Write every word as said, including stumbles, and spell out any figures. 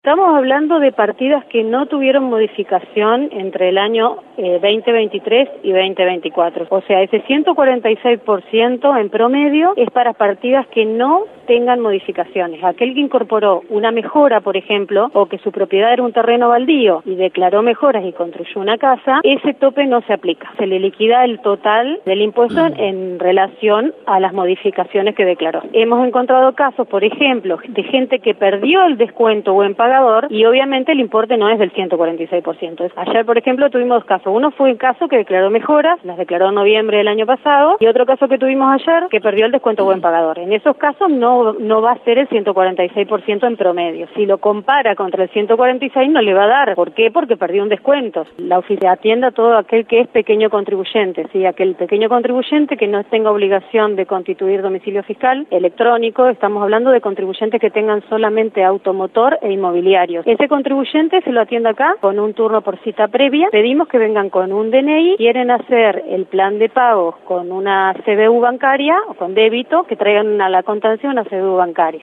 Estamos hablando de partidas que no tuvieron modificación entre el año eh, veinte veintitrés y veinte veinticuatro. O sea, ese ciento cuarenta y seis por ciento en promedio es para partidas que no tengan modificaciones. Aquel que incorporó una mejora, por ejemplo, o que su propiedad era un terreno baldío y declaró mejoras y construyó una casa, ese tope no se aplica. Se le liquida el total del impuesto en, en relación a las modificaciones que declaró. Hemos encontrado casos, por ejemplo, de gente que perdió el descuento o empagador y obviamente el importe no es del ciento cuarenta y seis por ciento. Ayer, por ejemplo, tuvimos dos casos. Uno fue un caso que declaró mejoras, las declaró en noviembre del año pasado, y otro caso que tuvimos ayer que perdió el descuento o empagador. En esos casos no no va a ser el ciento cuarenta y seis por ciento en promedio. Si lo compara contra el ciento cuarenta y seis no le va a dar. ¿Por qué? Porque perdió un descuento. La oficina atiende a todo aquel que es pequeño contribuyente, ¿sí? Aquel pequeño contribuyente que no tenga obligación de constituir domicilio fiscal electrónico. Estamos hablando de contribuyentes que tengan solamente automotor e inmobiliarios. Ese contribuyente se lo atiende acá con un turno por cita previa. Pedimos que vengan con un D N I, quieren hacer el plan de pagos con una C B U bancaria o con débito, que traigan a la constancia una C B U bancaria.